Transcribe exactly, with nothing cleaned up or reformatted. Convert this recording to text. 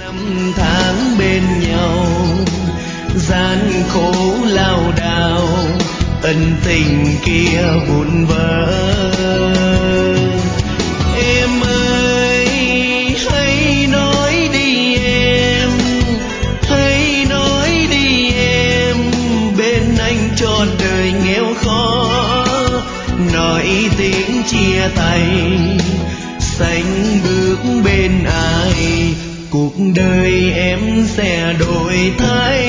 năm tháng bên nhau, gian khổ lao đao, ân tình kia vụn vỡ. Em ơi hãy nói đi em, hãy nói đi em, bên anh trọn đời nghèo khó, nói tiếng chia tay sánh bước bên ai, cuộc đời em sẽ đổi thay.